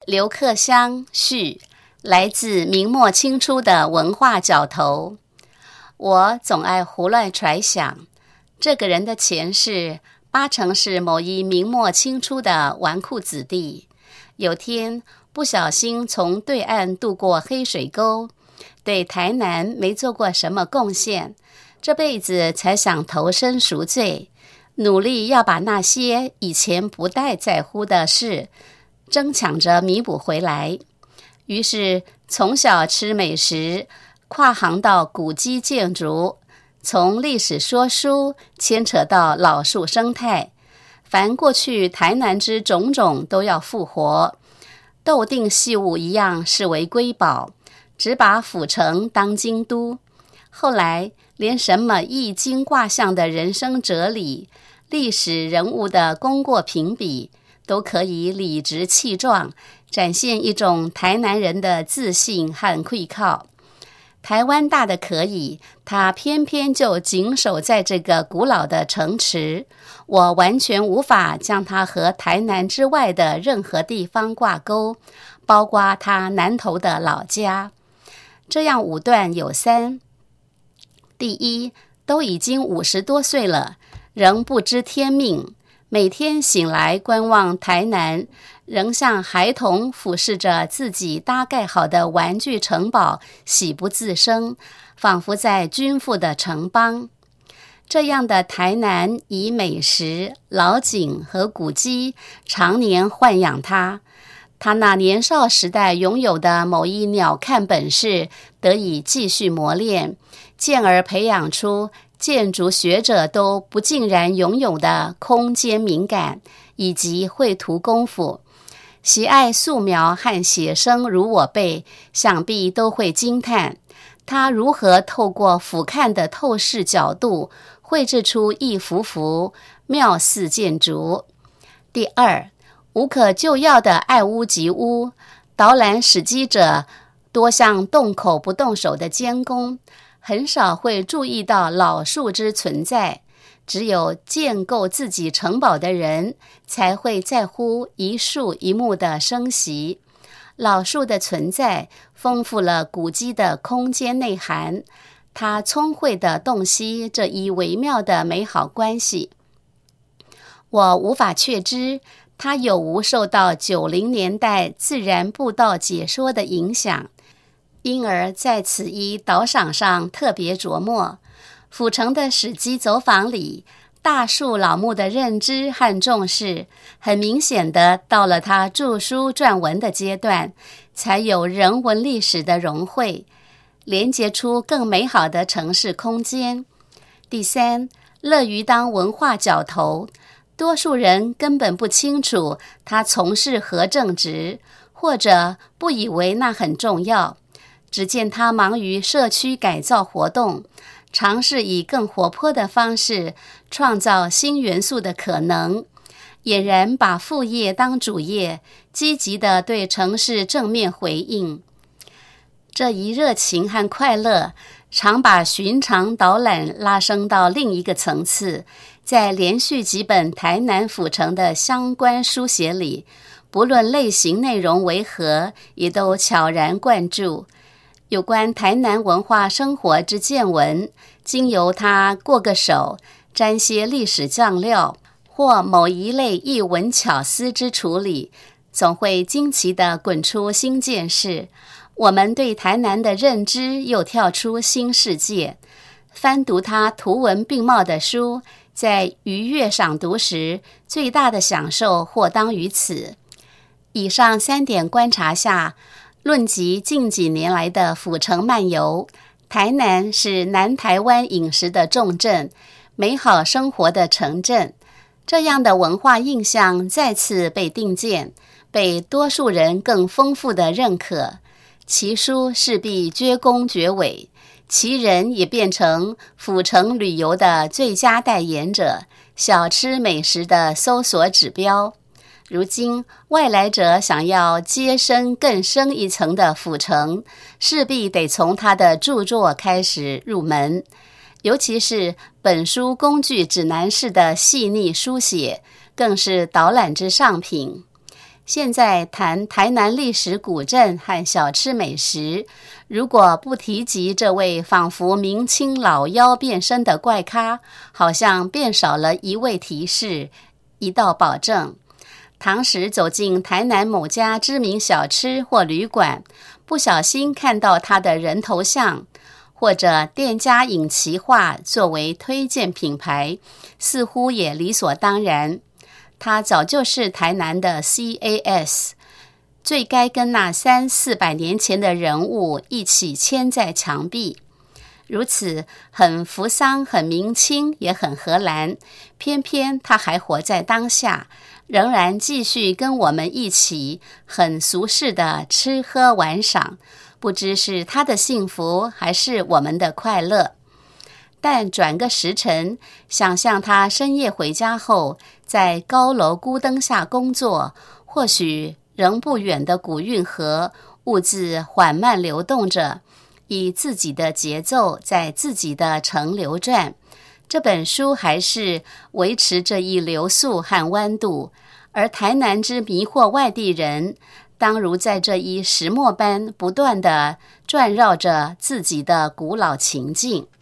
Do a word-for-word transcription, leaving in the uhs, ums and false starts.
刘克襄序，来自明末清初的文化角头。我总爱胡乱揣想，这个人的前世八成是某一明末清初的纨绔子弟，有天不小心从对岸渡过黑水沟，对台南没做过什么贡献，这辈子才想投身赎罪，努力要把那些以前不太在乎的事争抢着弥补回来。于是从小吃美食，跨行到古迹建筑，从历史说书牵扯到老树生态，凡过去台南之种种都要复活，斗定细物一样视为瑰宝，只把府城当京都。后来连什么易经卦象的人生哲理，历史人物的功过评比，都可以理直气壮，展现一种台南人的自信和愧靠。台湾大的可以，它偏偏就紧守在这个古老的城池，我完全无法将它和台南之外的任何地方挂钩，包括它南投的老家。这样武断有三：第一，都已经五十多岁了，仍不知天命，每天醒来观望台南，仍像孩童俯视着自己搭盖好的玩具城堡，喜不自胜，仿佛在君父的城邦。这样的台南以美食、老景和古迹常年豢养他，他那年少时代拥有的某一鸟瞰本事得以继续磨练，进而培养出建筑学者都不尽然拥有的空间敏感以及绘图功夫。喜爱素描和写生如我辈，想必都会惊叹他如何透过俯瞰的透视角度绘制出一幅幅妙似建筑。第二，无可救药的爱屋及乌，导览史迹者多像动口不动手的监工，很少会注意到老树之存在，只有建构自己城堡的人才会在乎一树一木的生息。老树的存在丰富了古迹的空间内涵，它聪慧地洞悉这一微妙的美好关系。我无法确知它有无受到九零年代自然步道解说的影响，因而在此一导赏上特别琢磨。府城的史迹走访里，大树老木的认知和重视，很明显的到了他著书撰文的阶段，才有人文历史的融汇，连接出更美好的城市空间。第三，乐于当文化角头，多数人根本不清楚他从事何正职，或者不以为那很重要，只见他忙于社区改造活动，尝试以更活泼的方式创造新元素的可能，俨然把副业当主业，积极地对城市正面回应。这一热情和快乐常把寻常导览拉升到另一个层次，在连续几本台南府城的相关书写里，不论类型内容为何，也都悄然灌注。有关台南文化生活之见闻，经由他过个手，沾些历史酱料，或某一类艺文巧思之处理，总会惊奇地滚出新见识。我们对台南的认知又跳出新世界。翻读他图文并茂的书，在愉悦赏读时，最大的享受或当于此。以上三点观察下，论及近几年来的府城漫游，台南是南台湾饮食的重镇，美好生活的城镇。这样的文化印象再次被定见，被多数人更丰富地认可。其书势必绝功绝尾，其人也变成府城旅游的最佳代言者，小吃美食的搜索指标。如今外来者想要接深更深一层的府城，势必得从他的著作开始入门，尤其是本书工具指南式的细腻书写，更是导览之上品。 现在谈台南历史古镇和小吃美食，如果不提及这位仿佛明清老妖变身的怪咖，好像便少了一味提示，一道保证。唐时走进台南某家知名小吃或旅馆，不小心看到他的人头像，或者店家引其画作为推荐品牌，似乎也理所当然。他早就是台南的 C A S， 最该跟那三四百年前的人物一起嵌在墙壁。如此很扶桑、很明清，也很荷兰，偏偏他还活在当下，仍然继续跟我们一起很俗世的吃喝玩赏，不知是他的幸福还是我们的快乐。但转个时辰，想象他深夜回家后，在高楼孤灯下工作，或许仍不远的古运河，兀自缓慢流动着，以自己的节奏在自己的城流转。这本书还是维持这一流速和弯度，而台南之迷惑外地人，当如在这一石磨般不断地转绕着自己的古老情境。